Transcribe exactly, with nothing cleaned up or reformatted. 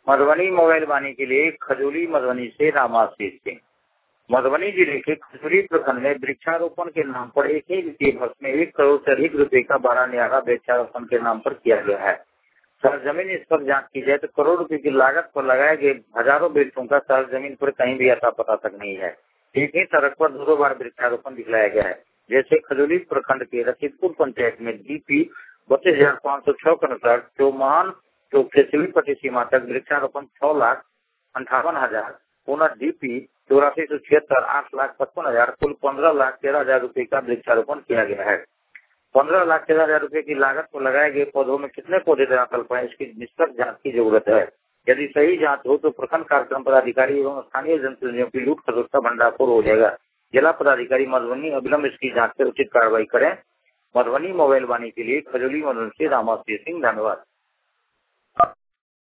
Madhubani mobile वाणी के लिए खजूली मधुबनी से रामाशीष सिंह। मधुबनी जिले के खजूली प्रखंड में वृक्षारोपण के नाम पर एक ही वित्तीय वर्ष में एक करोड़ से अधिक रुपए का बड़ा न्यारा वृक्षारोपण के नाम पर किया गया है। सरजमीन इस पर जांच की जाए तो करोड़ रुपए की लागत पर लगाए गए हजारों वृक्षों का सरजमीन पर कहीं भी अता पता तक नहीं है। एक ही सड़क पर दो दो बार वृक्षारोपण दिखलाया गया है। जैसे खजूली प्रखंड के रशीदपुर पंचायत में डीपी बत्तीस हजार पाँच सौ छह के अनुसार चौमान चौक से सिविलपट्टी सीमा तक वृक्षारोपण छह लाख अंठावन हजार, पुनः डीपी चौरासी सौ छिहत्तर आठ लाख पचपन हजार, कुल पंद्रह लाख तेरह हजार रूपए का वृक्षारोपण किया गया है। पंद्रह लाख तेरह हजार रूपए की लागत को लगाए गए पौधों में कितने पौधे दरअसल पाए, इसकी निष्पक्ष जांच की जरूरत है। यदि सही जांच हो तो प्रखंड कार्यक्रम पदाधिकारी एवं स्थानीय जनप्रतिनिधियों की लूट खसोट का भंडाफोड़ हो जाएगा। जिला पदाधिकारी मधुबनी अविलंब इसकी जांच कर उचित कार्रवाई करें। मधुबनी मोबाइल वाणी के लिए खजूली मधुबनी से रामाशीष सिंह। धन्यवाद।